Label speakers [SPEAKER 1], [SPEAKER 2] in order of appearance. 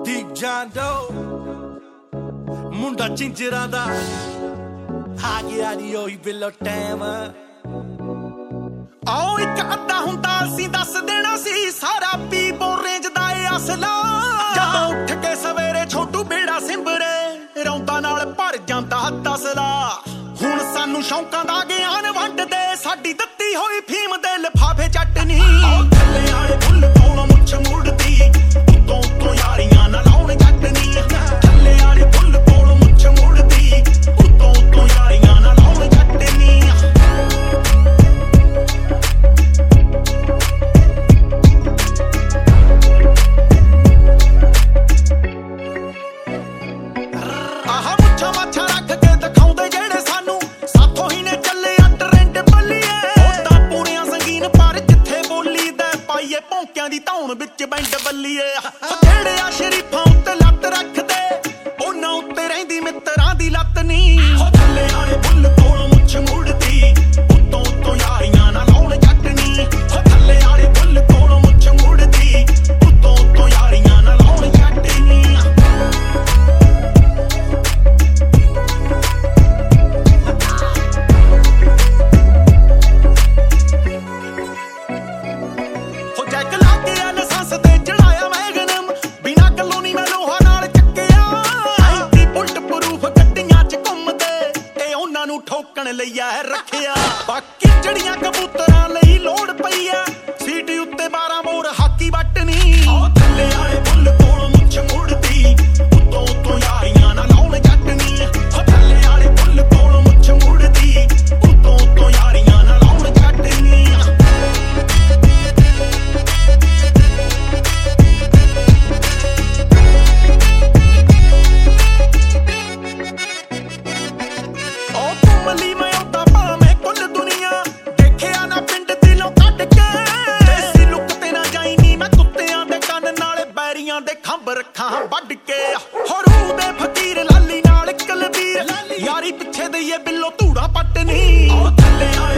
[SPEAKER 1] ਦੀਪ ਜਾਂਦੋ ਮੁੰਡਾ ਚਿੰਜਰਾਂ ਦਾ ਆ ਗਿਆ ਨੀ ਉਹੀ ਬਿੱਲੋ ਟਾਈਮ
[SPEAKER 2] ਆਓ ਇੱਕ ਅੱਧਾ ਹੁੰਦਾ ਅਸੀਂ ਦੱਸ ਦੇਣਾ ਸੀ ਸਾਰਾ ਪੀਪੋ ਰੇਂਜ ਦਾ ਏ ਅਸਲਾ ਜਦੋਂ ਉੱਠ ਕੇ ਸਵੇਰੇ ਛੋਟੂ ਬੇੜਾ ਸਿੰਬਰੇ ਰੌਂਦਾ ਨਾਲ ਭਰ ਜਾਂਦਾ ਤਸਲਾ ਹੁਣ ਸਾਨੂੰ ਸ਼ੌਂਕਾਂ ਦਾ ਗਿਆਨ ਵੰਡਦੇ ਸਾਡੀ ਦਿੱਤੀ ਹੋਈ ਫੀਮ ਦੇ ਲਿਫਾਫੇ ਚਟਨੀ ਥੱਲੇ ਵਾਲੇ ਫੁੱਲ ਕੋਲੋਂ ਮੁੱਛ ਮੁੜਦੀ ਉੱਤੋਂ ਉੱਤੋਂ ਯਾਰੀਆਂ ਨਾਲ ਲਾਉਣ ਚਟਨੀ ਥੱਲੇ ਵਾਲੇ ਫੁੱਲ ਕੋਲੋਂ ਮੁੱਛ ਮੁੜਦੀ ਉੱਤੋਂ ਉੱਤੋਂ ਯਾਰੀਆਂ ਨਾਲ ਲਾਉਣ ਚਟਨੀ ਆਹ ਮੁੱਛਾਂ ਮਾਛਾਂ ਰੱਖ ਕੇ ਦਿਖਾਉਂਦੇ ਜਿਹੜੇ ਸਾਨੂੰ ਸਾਥੋਂ ਹੀ ਨੇ ਚੱਲੇ ਆ ਟ੍ਰੈਂਡ ਬੱਲੀਏ ਉਹ ਤਾਂ ਪੂਰੀਆਂ ਸੰਗੀਨ ਪਰ ਜਿੱਥੇ ਬੋਲੀ ਦਾ ਪਾਈਏ ਭੌਂਕਿਆਂ ਦੀ ਧੌਣ ਵਿੱਚ ਬੈਂਡ ਬੱਲੀਏ ਜਿਹੜੇ ਆ ਸ਼ਰੀਫਾਂ ਉੱਤੇ ਲੱਤ ਰੱਖਦੇ ਉਹਨਾਂ ਉੱਤੇ ਰਹਿੰਦੀ ਮਿੱਤਰਾਂ ਦੀ ਲੱਤ ਨੀ ਥੱਲੇ ਵਾਲੇ ਫੁੱਲ ਕੋਲੋਂ ਮੁੱਛ ਮੁੜਦੀ ਉੱਤੋਂ ਉੱਤੋਂ ਯਾਰੀਆਂ ਨਾਲ ਲਾਉਣ ਚਟਨੀ ਥੱਲੇ ਵਾਲੇ ਫੁੱਲ ਕੋਲੋਂ ਮੁੱਛ ਮੁੜਦੀ ਉੱਤੋਂ ਉੱਤੋਂ ਯਾਰੀਆਂ ਨਾਲ ਲਾਉਣ ਚਟਨੀ ਹੋ ਜੈਕ ਲਾ ਕੇ ਲਾਇਸੈਂਸ ਤੇ ਚੜਾਇਆ ਮੈਗਨਮ ਬਿਨਾਂ ਗੱਲੋਂ ਨੀ ਮੈਂ ਲੋਹਾ ਨਾਲ ਚੱਕਿਆ ਐਂਟੀ ਬੁਲਟ ਪ੍ਰੂਫ ਗੱਡੀਆਂ 'ਚ ਘੁੰਮਦੇ ਇਹ ਉਹਨਾਂ ਨੂੰ ਠੋਕਣ ਲਈ ਆ ਰੱਖਿਆ ਬਾਕੀ ਜੜੀਆਂ ਕਬੂਤਰਾਂ ਲਈ ਲੋੜ ਪਈ ਐ ਸੀਟੀ ਉੱਤੇ 12 ਮੋਰ ਹਾਕੀ ਬਟਨੀ ਥੱਲੇ ਵਾਲੇ ਫੁੱਲ ਕੋਲੋਂ ਮੁੱਛ ਮੁੜਦੀ ਉੱਤੋਂ ਉੱਤੋਂ ਯਾਰੀਆਂ ਨਾਲ ਲਾਉਣ ਚਟਨੀ ਥੱਲੇ ਵਾਲੇ ਫੁੱਲ ਕੋਲੋਂ ਮੁੱਛ ਮੁੜਦੀ ਉੱਤੋਂ ਉੱਤੋਂ ਯਾਰੀਆਂ ਨਾਲ ਲਾਉਣ ਚਟਨੀ ਉਹ ਘੁੰਮਲੀ ਮੈਂ ਆਉਂਦਾ ਭਾਵੇਂ ਕੁੱਲ ਦੁਨੀਆ ਦੇਖਿਆ ਨਾ ਪਿੰਡ ਦਿਲੋਂ ਕੱਢ ਕੇ ਦੇਸੀ ਲੁੱਕ ਤੇ ਨਾ ਜਾਈ ਨੀ ਮੈਂ ਕੁੱਤਿਆਂ ਦੇ ਕੰਨ ਨਾਲ ਬੈਰੀਆਂ ਦੇ ਖੰਭ ਰੱਖਾਂ ਵੱਢ ਕੇ ਹਰੂ ਦੇ ਫਕੀਰ ਲਾਲੀ ਨਾਲ ਕਲਬੀਰ ਯਾਰੀ ਪਿੱਛੇ ਦਈਏ ਬਿੱਲੋ ਧੂੜਾ ਪੱਟਨੀ ਥੱਲੇ ਆਏ